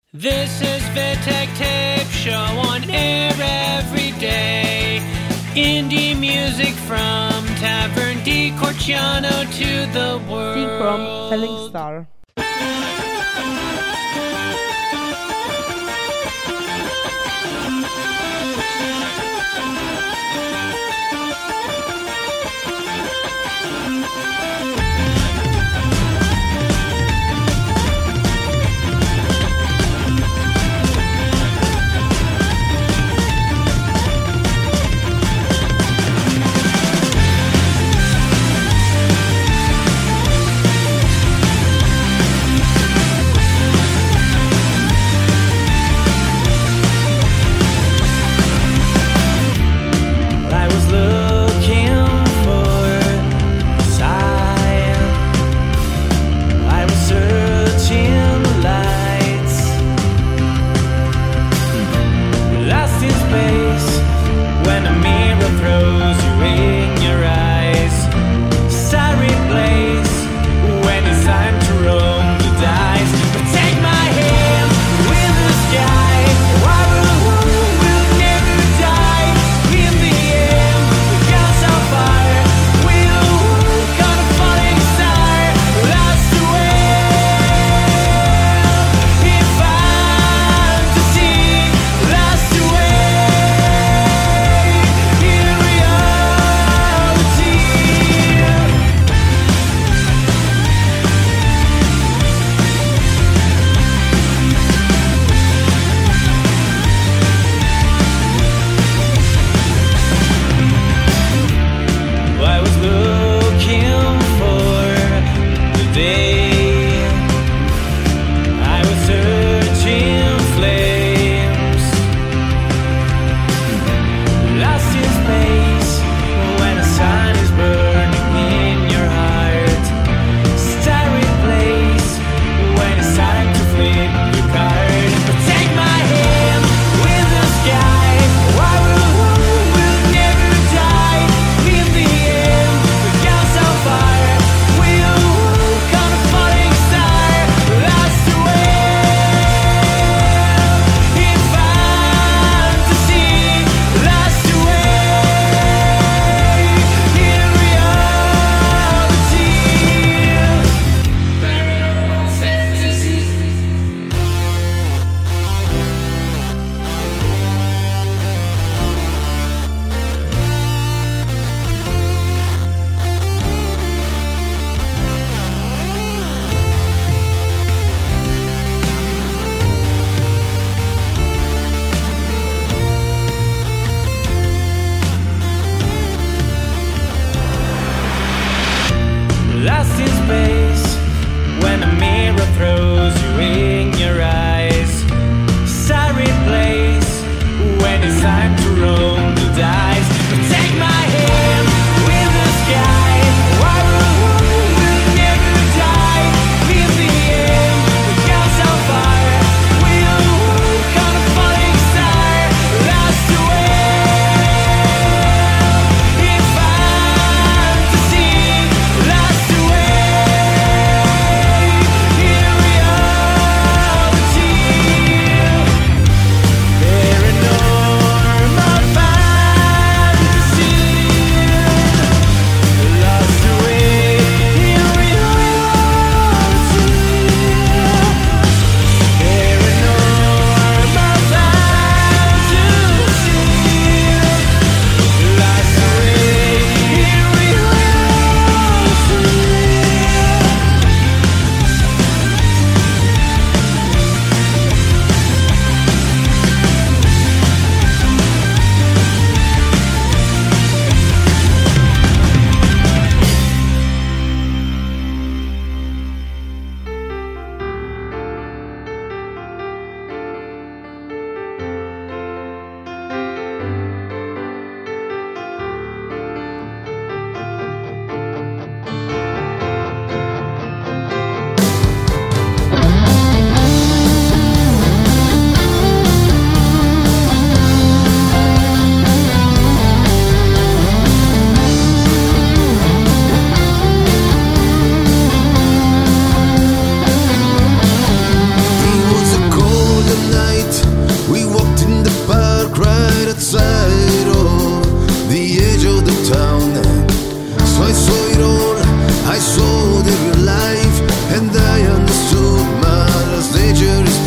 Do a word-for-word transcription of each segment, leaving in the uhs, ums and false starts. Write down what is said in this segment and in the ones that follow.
This is Vitek Tape Show on air every day. Indie music from Tavern di Corciano to the world. Sing from Selling Star.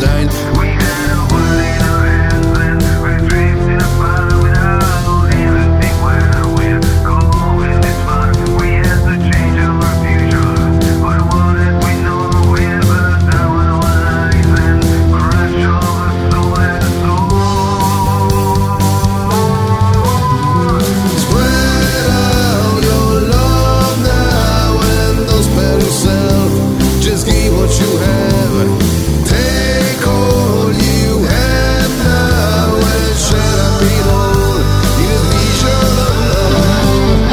Frankenstein. We had a world in our hands and we're drifting apart without even think where we're going this far. We had to change our future, but what did we know? We're burned down our lives and crash over soul and soul. Spread out your love now and don't spare yourself. Just give what you have. Take all you have now and share a bit all in a vision of love.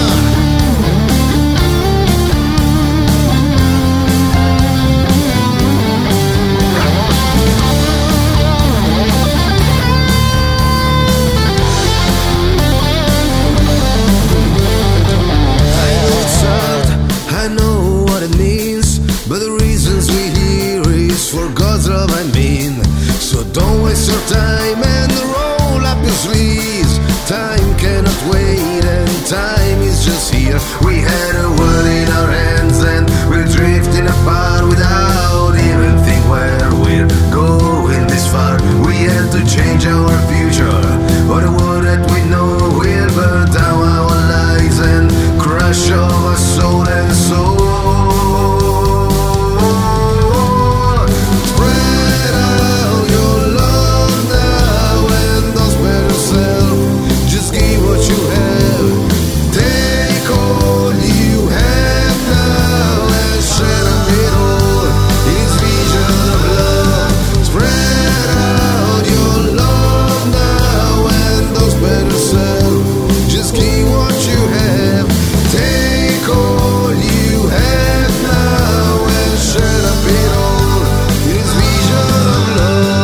I know it's hard, I know what it means, but the reasons we here is for God's love, I mean. So don't waste your time and roll up your sleeves. Time cannot wait and time is just here. We had a world in our hands and we're drifting apart without even think where we're going this far. We had to change our future, or the world that we know will burn down our lives and crush over soul and soul. Spread out your love now and don't spare yourself. Just give what you have. Take all you have now and share a bit all in its vision of love. Spread out your love now and don't spare yourself. Just give what you have. Take all you have now and share a bit all in its vision of love.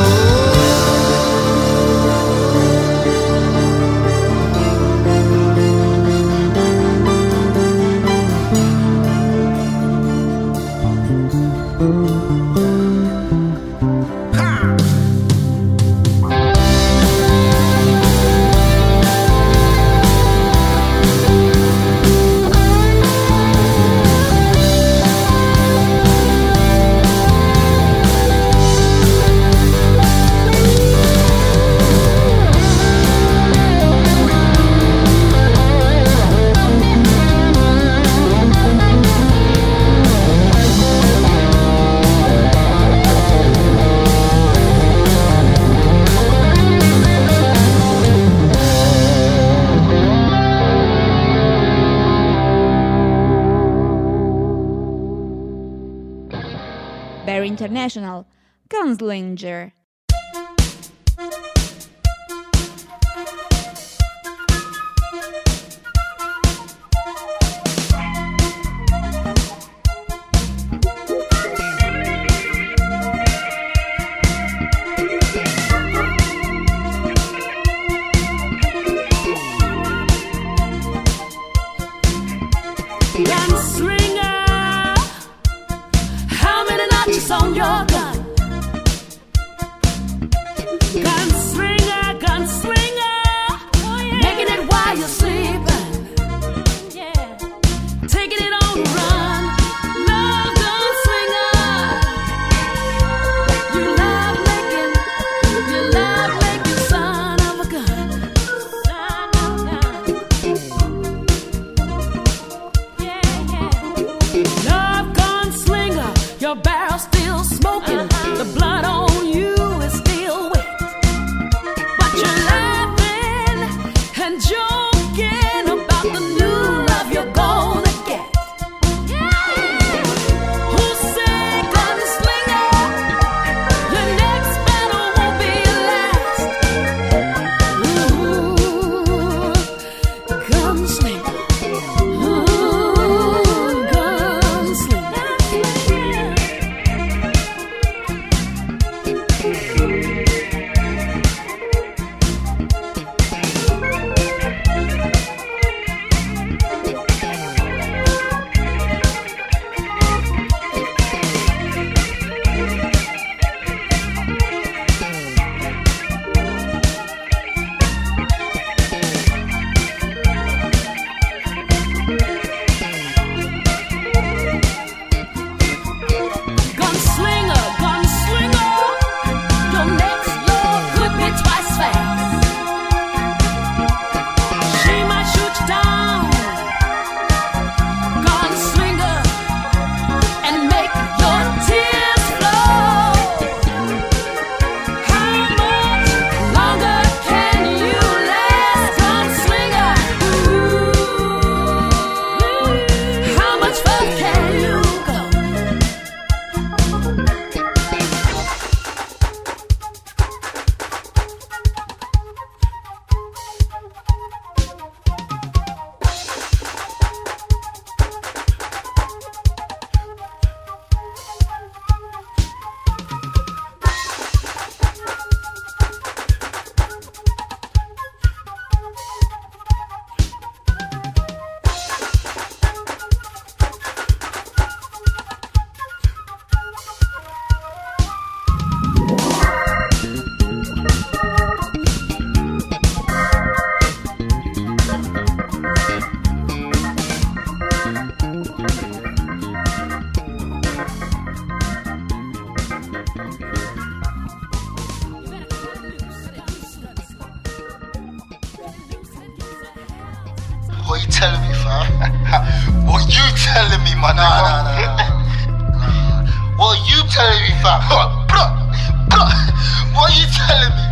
Barry International, Gunslinger. Gunslinger, how many notches on your gun? what you telling me, fam? What you telling me, man? Nah, nah, nah, nah, nah. What you telling me, fam? What you telling me?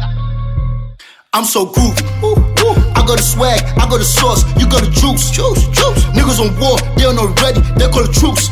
I'm so groovy. I got the swag, I got the sauce, you got the juice. Juice, juice. Niggas on war, they don't know ready, they call the troops.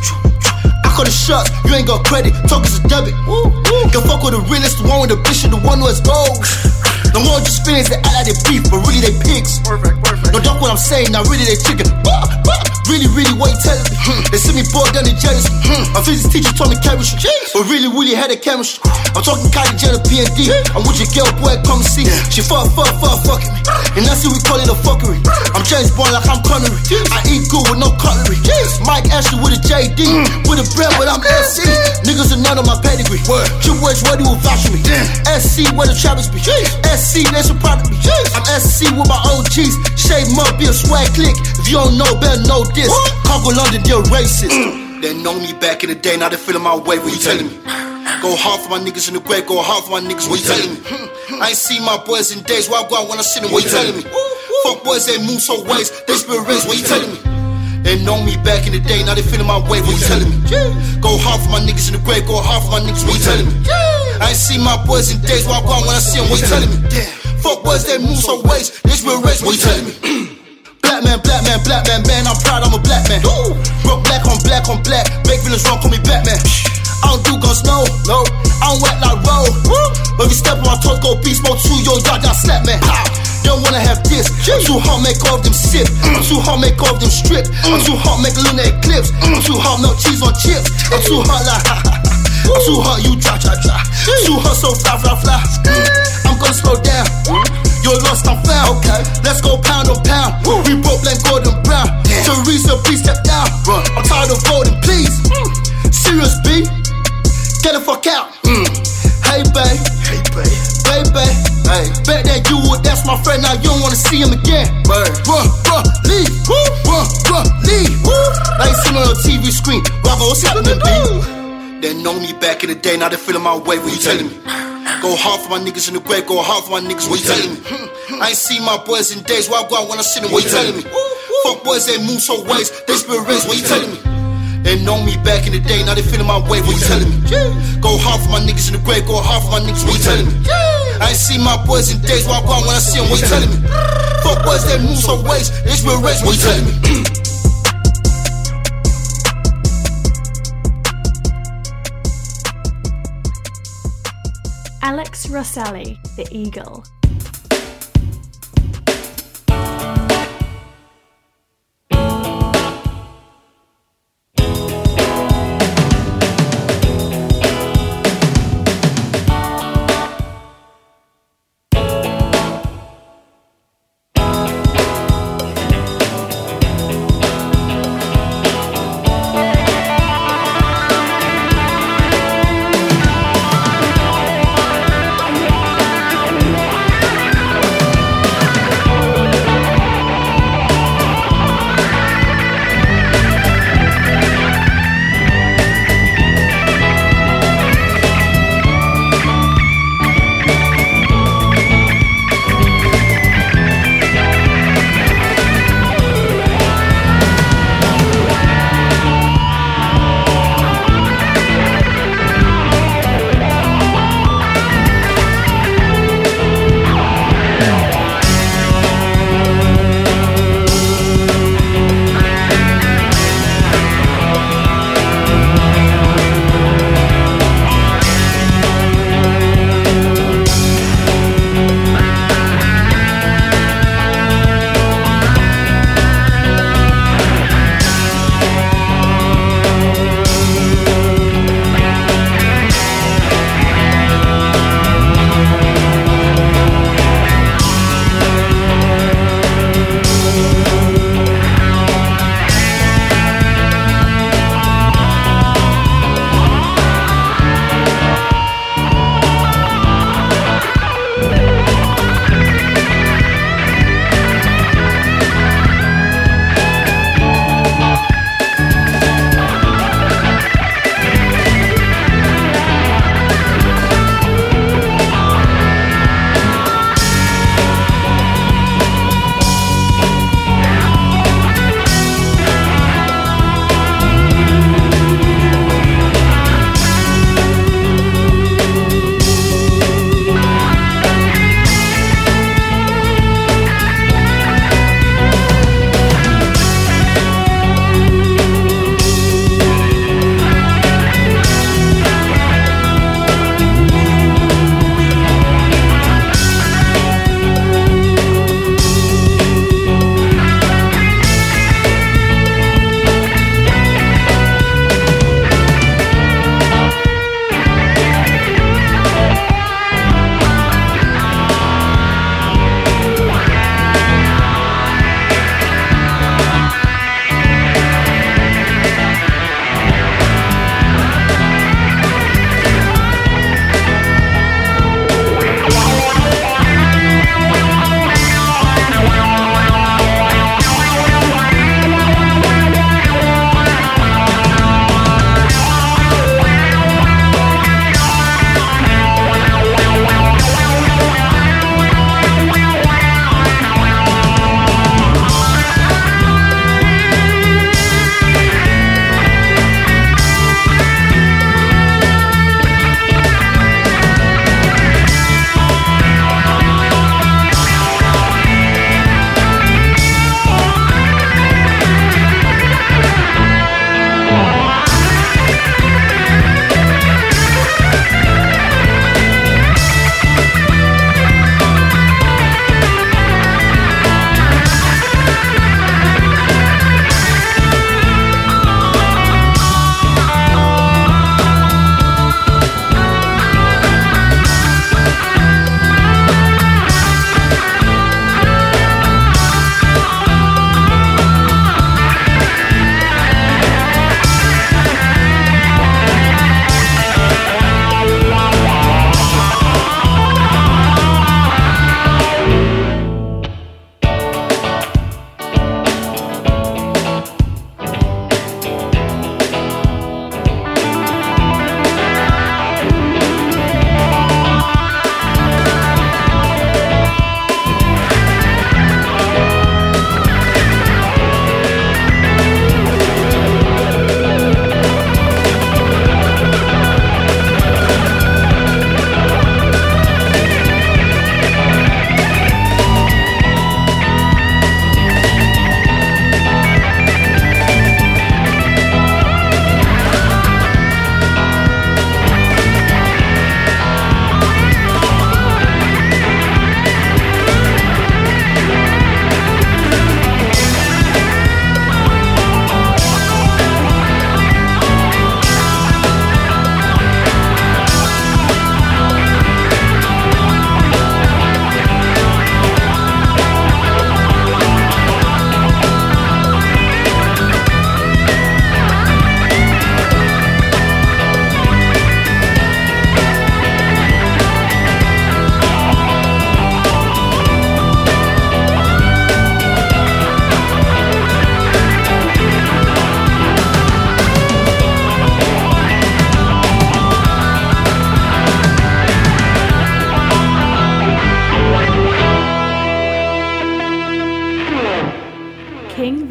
I call the shots, you ain't got credit, talk is a debit. Can fuck with the realest, the one with the bitch, the one who has gold. No more just feelings, they act like they beef, but really they pigs. Perfect, perfect. No doubt what I'm saying, now really they chicken. Really, really, what you telling me? Hmm. They see me bored down in jealous. Hmm. My physics teacher taught me chemistry, but really, really had a chemistry. I'm talking Kylie Jenner, P and D. I'm with your girl, boy, come see. Yeah. She fuck, fuck, fuck, fucking me. And that's what we call it a fuckery. I'm James Bond like I'm Connery. I eat good with no cutlery. Mike Ashley with a J D. Mm. With a bread, but I'm S C. Niggas are none of my pedigree. Two words ready will vouch for me. S C where the Travis be. S C, they so proud of me. I'm S C with my O Gs. Shade must be a swag click. If you don't know, better know this. Congo London, they're racist. Mm. They know me back in the day, now they feeling my way. What you telling me? Go hard for my niggas in the grave, go hard for my niggas. What you telling me? I ain't seen my boys in days. Why I go out when I see them? What you telling me? Fuck boys, they move so ways. They spirit race. What you telling me? They know me back in the day, now they feeling my way. What you telling me? Go hard for my niggas in the grave, go hard for my niggas. What you telling me? I ain't seen my boys in days. Why I go out when I see them? What you telling me? Fuck boys, they move so ways. They spirit race. What you telling me? Black man, black man, black man, man, I'm proud, I'm a black man. Rock black on black on black, make villains wrong, call me Batman. I don't do guns, no, no, I don't wet like roll. When we step on my toes, go beast mode two, yo, y'all got slap, man. They don't wanna have this, I'm too hot, make all of them sip. I'm too hot, make all of them strip. I'm too hot, make a lunar eclipse. I'm too hot, melt cheese on chips. I'm too hot, like, I'm too hot, you try, try, try. Too hot, so fly, fly, fly. I'm gonna slow down. You're lost, I'm found. Okay. Let's go pound on pound. Woo. We broke like golden brown. Yeah. Teresa, please step down. Run. I'm tired of voting, please. Mm. Serious B, get the fuck out. Mm. Hey, babe. Hey, babe. Baby. Hey. Bet that you would, that's my friend. Now you don't wanna see him again. Run, run, run, leave. Woo. Run, run, leave. Woo. Now you see me on the T V screen. Bravo, what's happening, B? They know me back in the day, now they feeling my way. What you telling me? Go hard for my niggas in the grave, go hard for my niggas. What you telling me? I ain't seen my boys in days. Why I go out when I see them? What you telling me? Fuck boys, they move so ways. They spirit race. What you telling me? They know me back in the day, now they feeling my way. What you telling me? Go hard for my niggas in the grave, go hard for my niggas. What you telling me? I ain't seen my boys in days. Why I go out when I see them? What you telling me? Fuck boys, they move so ways. They spirit race. What you telling me? Alex Rosselli, The Eagle.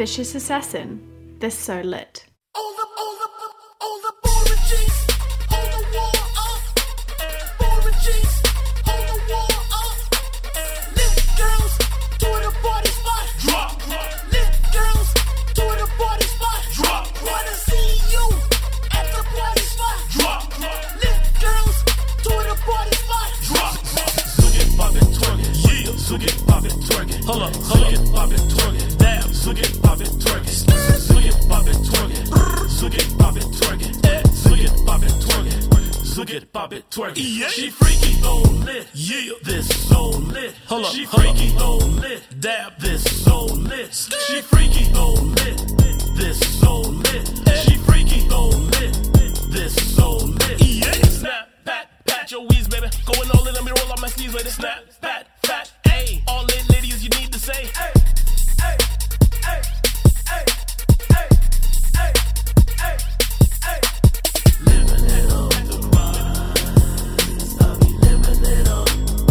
Vicious Assassin, This So Lit. All the, all the, all the boring G's, all the war up. Boring G's, all the war up. Lit girls, to the party spot. Drop, drop. Lit girls, to the party spot. Drop, drop. Wanna see you at the party spot. Drop, drop. Lit girls, to the party spot. Drop, drop. Zook it, pop it, twerk it. Yeah, zook it, pop it, twerk it. Hold up, hold up, pop it, twerk it. Damn, zook it, pop it, twerk it. Zook it, pop it, twerk it. Zook it, pop it, twerk it. Eh, zook it, pop it, twerk it. Zook it, pop it, twerk it. Yeah. She freaky, so lit. Yeah, this so lit. Hold up, she freaky, so lit. Dab, this so lit. She freaky, so lit. This so lit. She freaky, so lit. This so lit. Yeah, snap, pat, pat your wheeze, baby. Going all in, let me roll up my sleeves, baby. Snap, pat, pat, ayy. All in, ladies, you need to say, hey, hey, hey, hey, hey, hey, hey, hey. Living it up, the rise. I be living it up.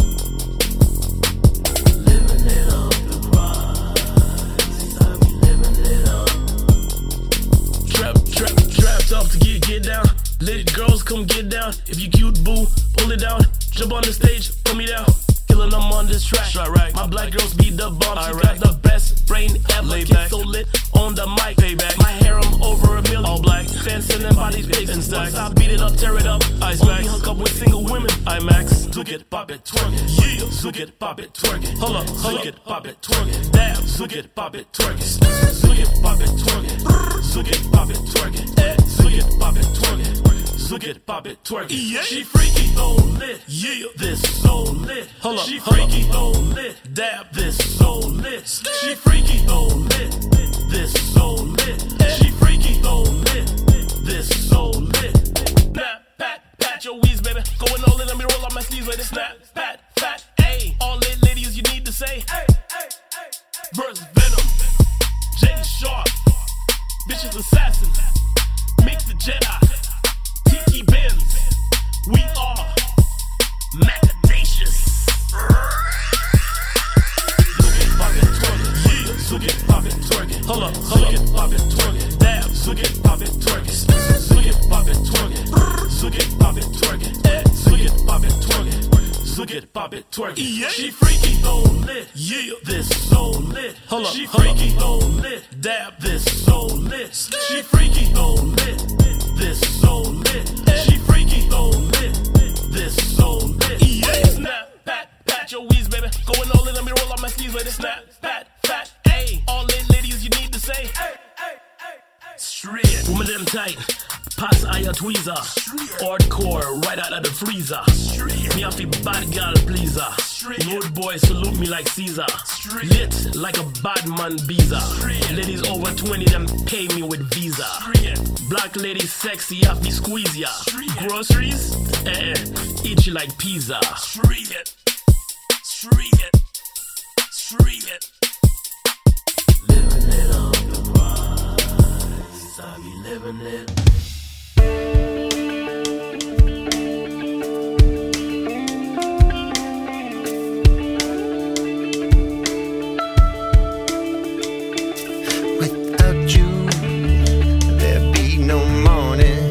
Living it up, the rise. I be living it up. Trap, trap, trap tough to get, get down. Let it girls come get down. If you cute, boo, pull it down. Jump on the stage, put me down. Killing them on this track. Right. My black girls be the bomb. She right. Got the best brain ever. Lay back. So lit on the mic. Payback. My hair, I'm over a million. All black. Fans sending bodies big and stacks. I beat it up, tear it up. Ice back. Hook up with single women. IMAX. Zook it, pop it, twerk it. Yeah. Zook it, pop it, twerk it. Hold up, zook it, pop it, twerk it. Damn. Zook it, pop it, twerk it. Zook it, pop it, twerk it. Zook it, pop it, twerk it. Eh. Zook it, pop it, twerk it. Zook it, pop it, twerk it. Yeah. She freaky, so lit. Yeah. This so lit. Hold up, she freaky, so lit. Dab, this so lit. She freaky, so lit. This so lit. She freaky, so lit. This so lit. Snap, pat, pat your wheeze, baby. Going all in, let me roll up my sleeves, baby. Snap, pat, pat, ayy. All in, ladies, you need to say, hey, hey, hey. Verse Venom, Jaden Sharp, Vicious Assassin, Mix the Jedi, Tiki Benz. We are Macadacious. Zook it, pop it, twerk it. Hold up, hold it, pop it, twerk it. Damn, zook it, pop it, twerk it. Zook it, pop it, twerk it. Zook it, pop it, twerk it. Eh, zook it, pop it, twerk it. Zook it, pop it, twerk it. Yeah. She freaky, so lit. Yeah, this so lit. Hold up, she freaky, so lit. Dab, this so lit. She freaky, so lit. This so lit. She freaky, so lit. This so lit. Yeah, snap, pat, pat your wheeze, baby. Going all in, let me roll up my sleeves, baby. Snap, pat, pat. All in, ladies, you need to say, hey, hey, hey, hey. Straight, woman them tight, pass eye tweezer, hardcore, right out of the freezer. Straight. Me off the bad girl pleaser. Road boy salute me like Caesar. Straight. Lit like a bad man visa. Ladies over twenty, them pay me with Visa. Straight. Black ladies sexy, off me squeeze ya. Straight. Groceries, eh, eh, eat you like pizza. Straight, straight, straight. Living it up the rise, I be living it. Without you, there'd be no morning.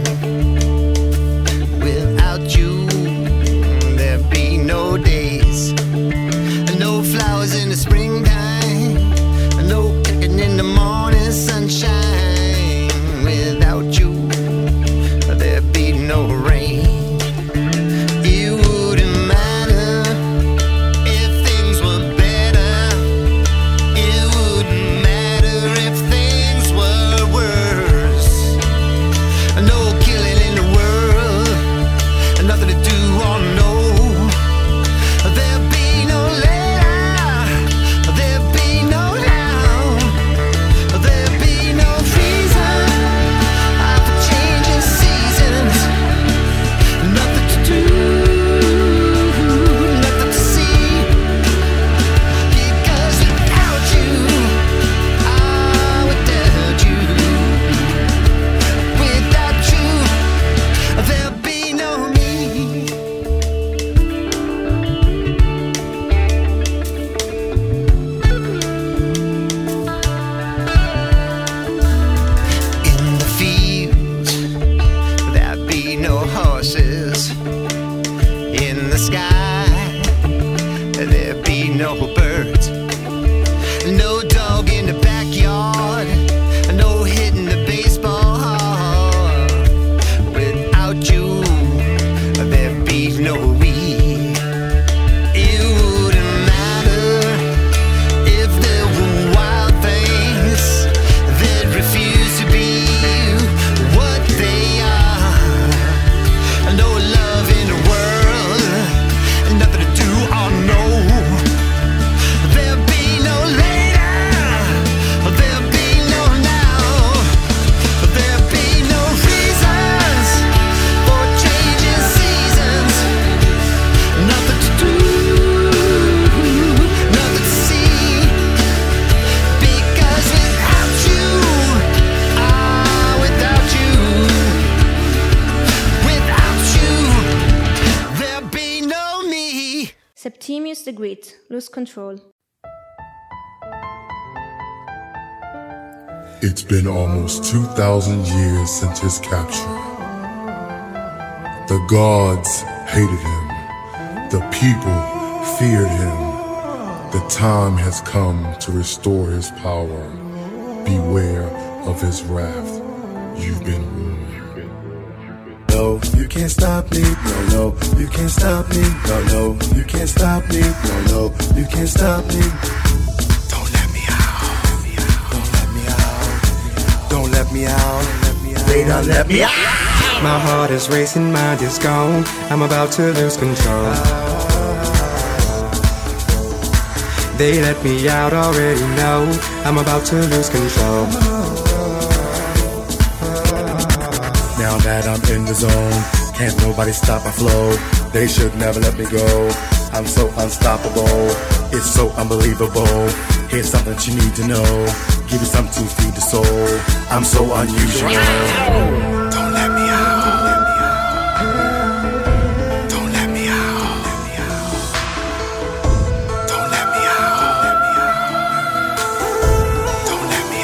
Without you, there'd be no days. No flowers in the springtime. No picking in the morning sunshine. Without you, there'd be no rain. It wouldn't matter if things were better. It wouldn't matter if things were worse. No killing in the world, nothing to do or know. There'd be no letter. Septimius the Great, Lose Control. It's been almost two thousand years since his capture. The gods hated him. The people feared him. The time has come to restore his power. Beware of his wrath. You've been warned. No, you can't stop me. No, no, you can't stop me. No, no, you can't stop me. No, no, you can't stop me. Don't let me out. Don't let me out. Don't let me out. They done let me out. My heart is racing, mind is gone. I'm about to lose control. They let me out, already know I'm about to lose control. Now that I'm in the zone, can't nobody stop my flow. They should never let me go. I'm so unstoppable, it's so unbelievable. Here's something that you need to know. Give you something to feed the soul. I'm so unusual. Don't let me out. Don't let me out. Don't let me out. Don't let me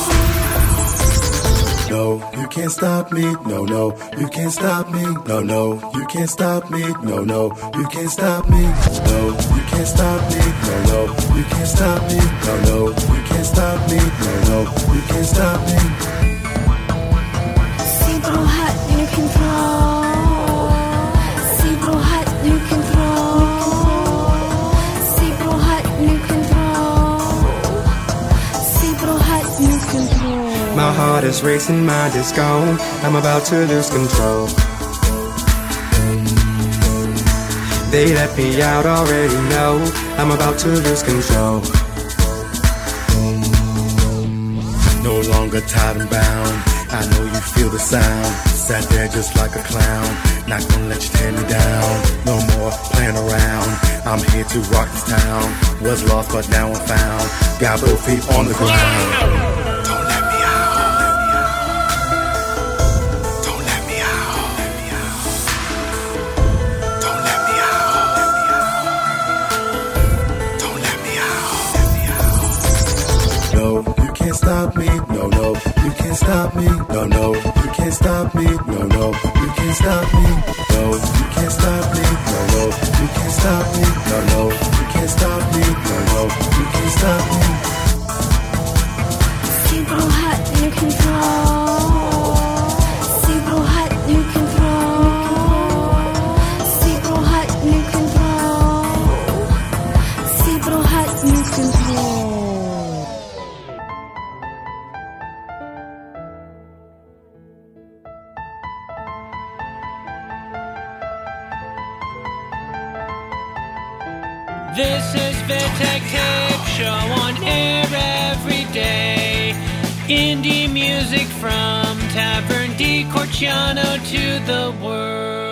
out. No, you can't stop me. No, no, you can't stop me. No, no, you can't stop me. No, no, you can't stop me. No, you can't stop me. No, no, you can't stop me. No, no, you can't stop me. No, no, you can't stop me. Zebra hat, you can throw. Zebra hat, you can throw. Zebra hat, you can throw. Zebra hat, you can throw. My heart is racing, mind is gone. I'm about to lose control. They let me out, already know I'm about to lose control. No longer tied and bound, I know you feel the sound. Sat there just like a clown, not gonna let you tear me down. No more playing around, I'm here to rock this town. Was lost but now I'm found, got both feet on the ground. Don't let me out. Don't let me out. Don't let me out. Don't let me out. No, you can't stop me. No, no, you can't stop me. No, no, you can't stop me. No, no, you can't stop me. No, you can't stop me. No, no, you can't stop me. No, no, you can't stop me. No, no, you can't stop me. Zebra hat, you can throw. Zebra hat, you can throw. Zebra hat, you can throw. Zebra hat, you can throw. This is Vitek Tape Show on air every day. Indie music from Tavern di Corciano to the world.